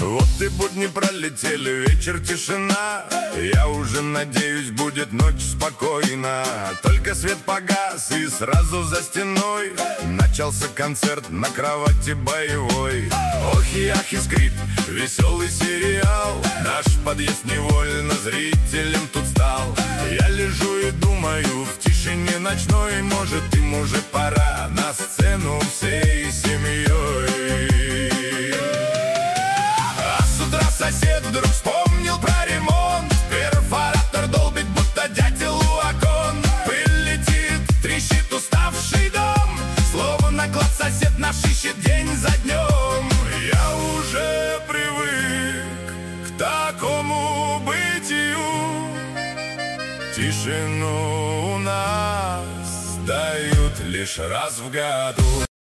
Вот и будни пролетели, вечер, тишина. Я уже надеюсь, будет ночь спокойна. Только свет погас, и сразу за стеной начался концерт на кровати боевой. Ох и ах и скрип, веселый сериал. Наш подъезд невольно зрителем тут стал. Я лежу и думаю в тишине ночной, может, им уже пора на сцену всей семьей. А с утра сосед вдруг вспомнил про ремонт. Перфоратор долбит, будто дятел у окон. Пыль летит, трещит уставший дом. Словно клад сосед наш ищет день за днем. Я уже привык к такому бытию. Тишину у нас дают лишь раз в году.